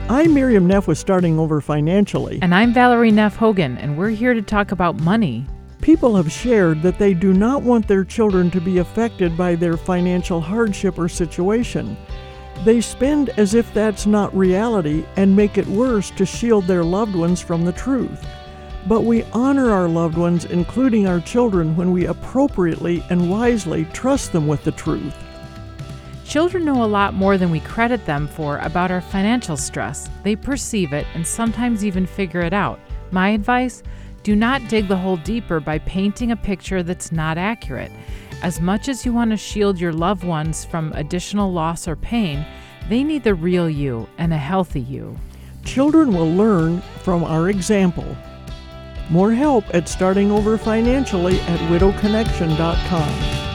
I'm Miriam Neff with Starting Over Financially. And I'm Valerie Neff Hogan, and we're here to talk about money. People have shared that they do not want their children to be affected by their financial hardship or situation. They spend as if that's not reality and make it worse to shield their loved ones from the truth. But we honor our loved ones, including our children, when we appropriately and wisely trust them with the truth. Children know a lot more than we credit them for about our financial stress. They perceive it and sometimes even figure it out. My advice? Do not dig the hole deeper by painting a picture that's not accurate. As much as you want to shield your loved ones from additional loss or pain, they need the real you and a healthy you. Children will learn from our example. More help at Starting Over Financially at widowconnection.com.